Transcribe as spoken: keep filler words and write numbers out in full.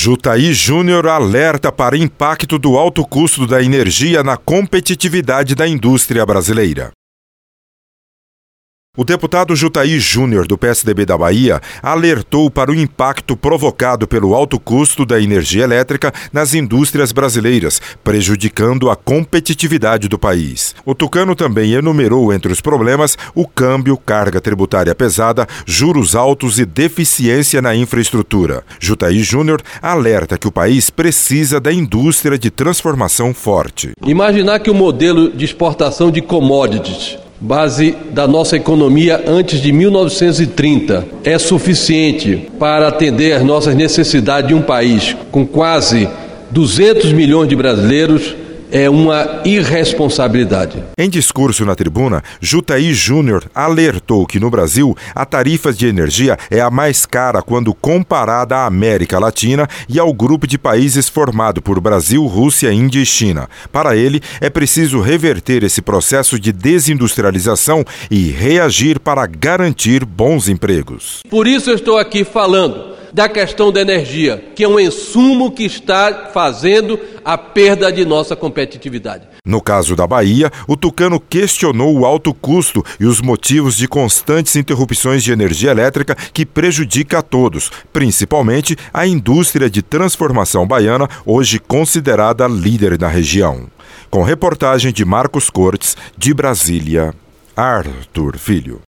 Jutaí Júnior alerta para impacto do alto custo da energia na competitividade da indústria brasileira. O deputado Jutaí Júnior, do P S D B da Bahia, alertou para o impacto provocado pelo alto custo da energia elétrica nas indústrias brasileiras, prejudicando a competitividade do país. O tucano também enumerou entre os problemas o câmbio, carga tributária pesada, juros altos e deficiência na infraestrutura. Jutaí Júnior alerta que o país precisa da indústria de transformação forte. Imaginar que o modelo de exportação de commodities, base da nossa economia antes de mil novecentos e trinta, é suficiente para atender às nossas necessidades de um país com quase duzentos milhões de brasileiros, é uma irresponsabilidade. Em discurso na tribuna, Jutaí Júnior alertou que no Brasil a tarifa de energia é a mais cara quando comparada à América Latina e ao grupo de países formado por Brasil, Rússia, Índia e China. Para ele, é preciso reverter esse processo de desindustrialização e reagir para garantir bons empregos. Por isso eu estou aqui falando da questão da energia, que é um insumo que está fazendo a perda de nossa competitividade. No caso da Bahia, o tucano questionou o alto custo e os motivos de constantes interrupções de energia elétrica que prejudica a todos, principalmente a indústria de transformação baiana, hoje considerada líder na região. Com reportagem de Marcos Cortes, de Brasília, Arthur Filho.